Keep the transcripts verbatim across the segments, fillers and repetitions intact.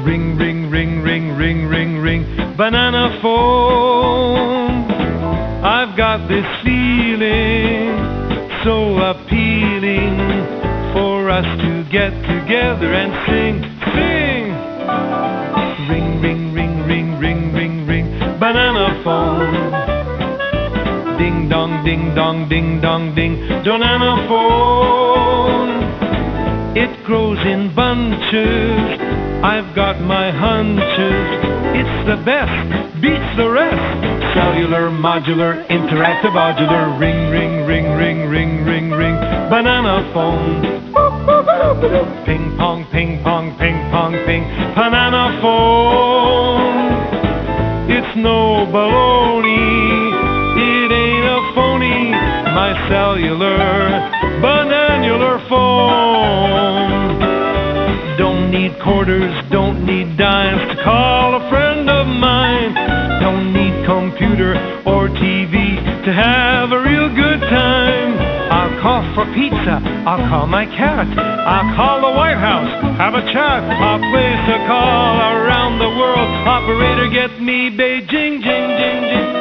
Ring, ring, ring, ring, ring, ring, ring. Banana phone. I've got this feeling so appealing for us to get together and sing, sing. Ring, ring, ring, ring, ring, ring, ring. Banana phone. Ding dong, ding dong, ding dong, ding. Banana phone. It grows in bunches. I've got my hunches. It's the best, beats the rest. Cellular, modular, interactive, modular. Ring, ring, ring, ring, ring, ring, ring. Banana phone. Ping pong, ping pong, ping pong, ping. Banana phone. It's no baloney. It ain't a phony. My cellular, bananular phone. Don't need quarters, don't need dimes to call a friend of mine. Don't need computer or T V to have a real good time. I'll call for pizza, I'll call my cat. I'll call the White House, have a chat. I'll place a call around the world. Operator, get me Beijing, jing, jing, jing.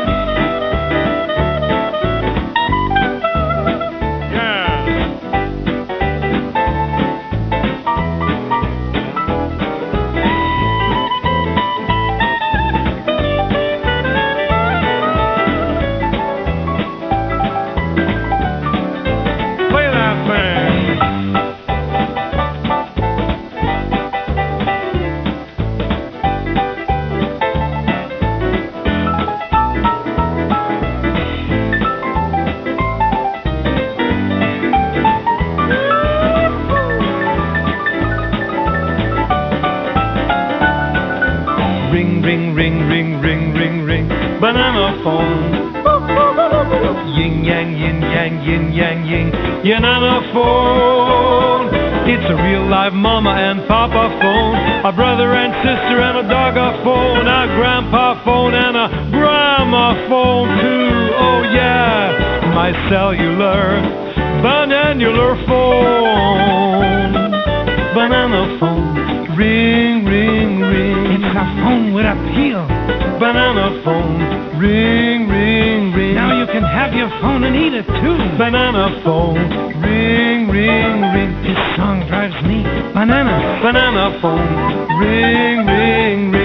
Banana phone. Yin yang, yin yang, yin yang, yin. Banana phone. It's a real live mama and papa phone. A brother and sister and a dog a phone. A grandpa phone and a grandma phone too. Oh yeah, my cellular, bananular phone. Banana phone. Ring, ring, ring. It's a phone with appeal. Banana phone. Ring, ring, ring. Now you can have your phone and eat it too. Banana phone. Ring, ring, ring. This song drives me bananas. Banana phone. Ring, ring, ring.